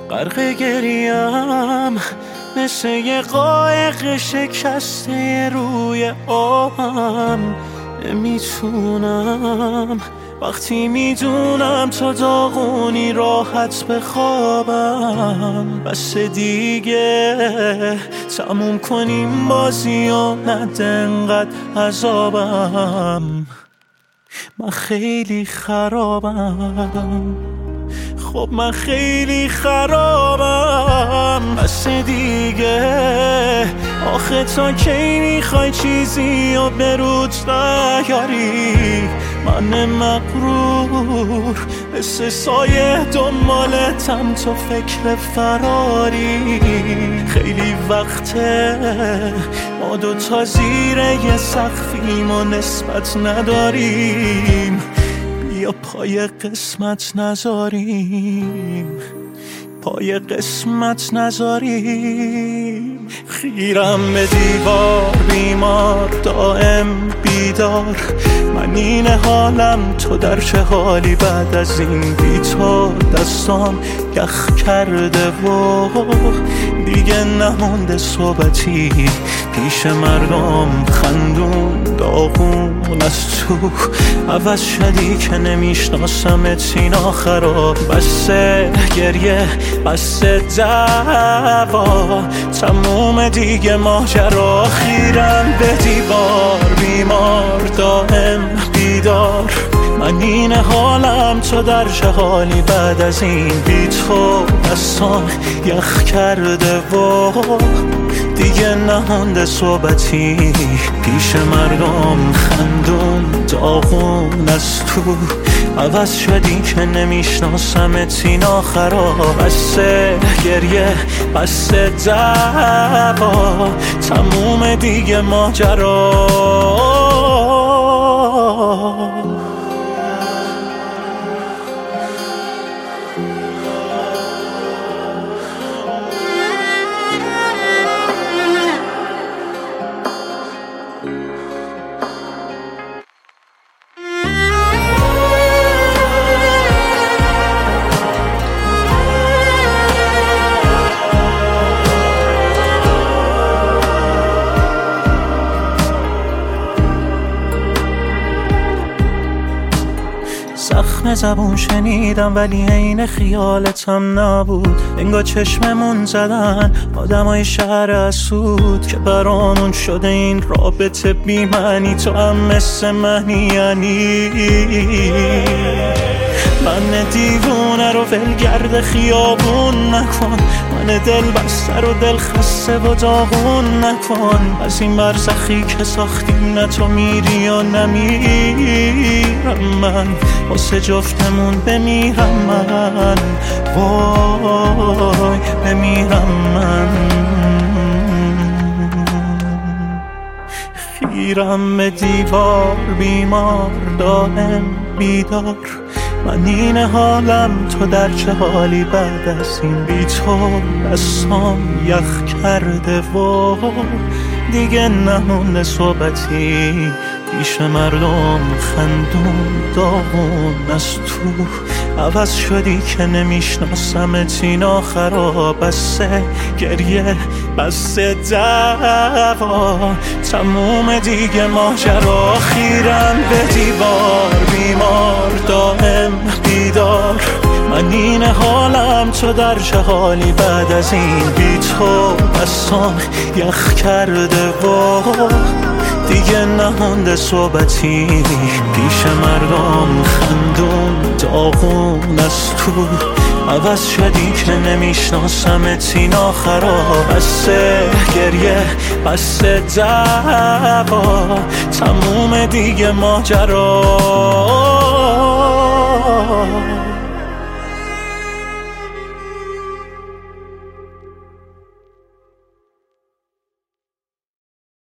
غرق گریم مثل یه قایق شکسته روی آبم. نمیتونم وقتی میدونم تو داغونی راحت بخوابم. بس دیگه تموم کنیم بازی و نده انقدر عذابم. من خیلی خرابم، خب من خیلی خرابم. بس دیگه آخه تا کی میخوای چیزی و برود نیاری؟ من مغرور مثل سایه دنبالتم تو فکر فراری. خیلی وقته ما دوتا زیر یه سقفیم و نسبت نداریم. بیا پای قسمت نذاریم، پای قسمت نذاریم. خیرم به دیوار بیمار دائم بیدار. من این حالم تو در چه حالی بعد از این؟ بی تو دستام یخ کرده و دیگه نمونده صحبتی پیش مردم. خندون داغون از تو عوض شدی که نمیشناسمت. سینا خراب بس گریه بس دعوا، تموم دیگه ماجرا. خیرم به دیوار بیمار دائم بیدار. من این حالم تو در چه حالی بعد از این؟ بی تو دستام یخ کرده و دیگه نمونده صحبتی پیش مردم. خندون داغون از تو عوض شدی که نمیشناسمت. سینا خراب بس گریه بس دعوا، تموم دیگه ماجرا. زخم زبون شنیدم ولی عین خیالتم نبود. انگار چشممون زدن آدمای شهر اسود که برامون شده این رابطه بی معنی. تو هم مثل منی یعنی من دیوونه رو ولگرد خیابون نکن. من دل بسته رو دل خسته و داغون نکن. از این برزخی که ساختیم نه تو میری و نمیرم. من واسه جفتمون بمیرم من، وای بمیرم من. خیرم به دیوار بیمار دائم بیدار. من این حالم تو در چه حالی بعد از این؟ بی تو دستام یخ کرده و دیگه نمونده صحبتی پیش مردم. خندون داغون از تو عوض شدی که نمیشناسمت. سینا خراب بس گریه بس دعوا، تموم دیگه ماجرا. خیرم به دیوار بیمار دائم بیدار. من این حالم تو در چه حالی بعد از این؟ بی تو دستام یخ کرده و دیگه نمونده صحبتی پیش مردم. خندون داغون از تو عوض شدی که نمیشناسمت. سینا خراب بس گریه بس دعوا، تموم دیگه ماجرا.